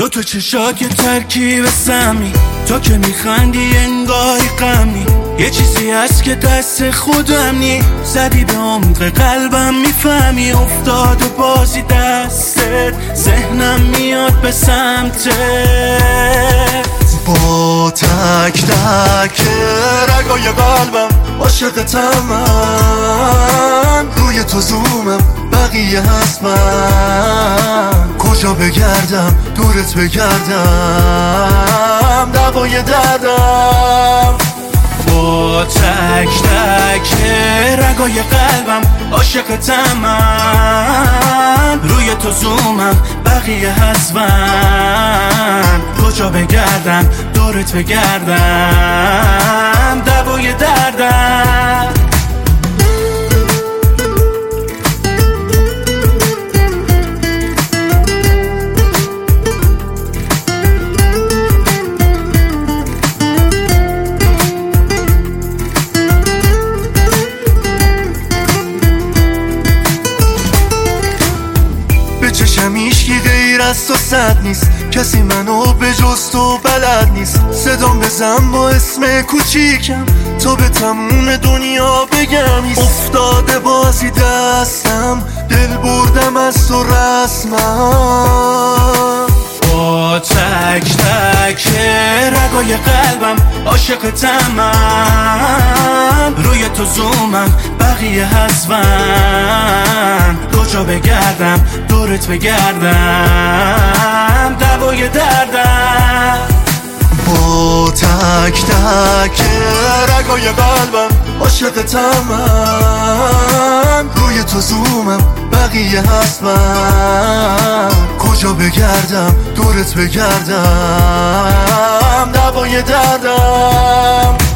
تو چشا که ترکیب سمی، تو که میخندی انگاری غمی. یه چیزی هست که دست خودم نی، زدی به عمق قلبم میفهمی. افتاد و بازی دستت، ذهنم میاد به سمتت. با تک تک رگای قلبم عاشقتم من. روی تو زومم بقیه هست من. کجا بگردم دورت بگردم، دوای دردم. با تک تک رگای قلبم عاشقتم من. روی تو زومم بقیه هست من. کجا بگردم دورت بگردم، دوای دردم. چشم هیچکی غیر از تو صد نیست، کسی منو به جز تو بلد نیست. صدام بزن با اسم کوچیکم، تا به تموم دنیا بگم ایست. افتاده بازی دستم، دل بردم از تو رسمم. با تک تک رگای قلبم عاشقتم من. روی تو زومم بقیه هست من. کجا بگردم دورت بگردم، دوای دردم. با تک تک رگای قلبم عاشقتم من. روی تو زومم بقیه هست من. کجا بگردم دورت بگردم، دوای دردم.